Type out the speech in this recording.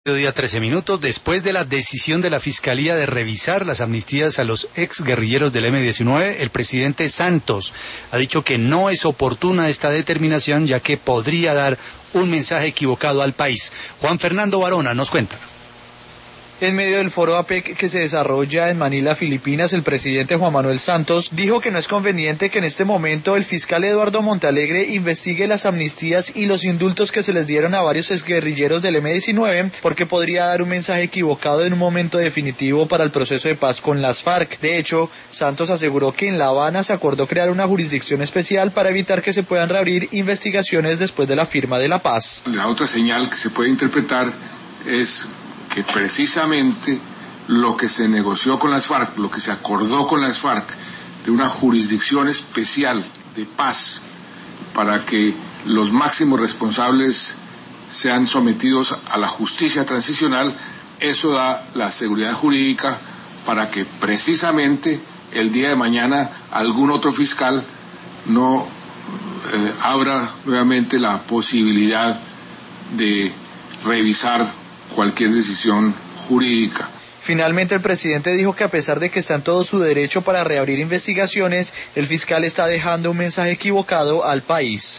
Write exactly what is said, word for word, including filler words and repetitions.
Día trece minutos, después de la decisión de la Fiscalía de revisar las amnistías a los ex guerrilleros del eme diecinueve, el presidente Santos ha dicho que no es oportuna esta determinación, ya que podría dar un mensaje equivocado al país. Juan Fernando Barona nos cuenta. En medio del foro APEC que se desarrolla en Manila, Filipinas, el presidente Juan Manuel Santos dijo que no es conveniente que en este momento el fiscal Eduardo Montalegre investigue las amnistías y los indultos que se les dieron a varios exguerrilleros del eme diecinueve, porque podría dar un mensaje equivocado en un momento definitivo para el proceso de paz con las FARC. De hecho, Santos aseguró que en La Habana se acordó crear una jurisdicción especial para evitar que se puedan reabrir investigaciones después de la firma de la paz. La otra señal que se puede interpretar es que precisamente lo que se negoció con las FARC, lo que se acordó con las FARC, de una jurisdicción especial de paz para que los máximos responsables sean sometidos a la justicia transicional, eso da la seguridad jurídica para que precisamente el día de mañana algún otro fiscal no eh, abra nuevamente la posibilidad de revisar cualquier decisión jurídica. Finalmente, el presidente dijo que a pesar de que está en todo su derecho para reabrir investigaciones, el fiscal está dejando un mensaje equivocado al país.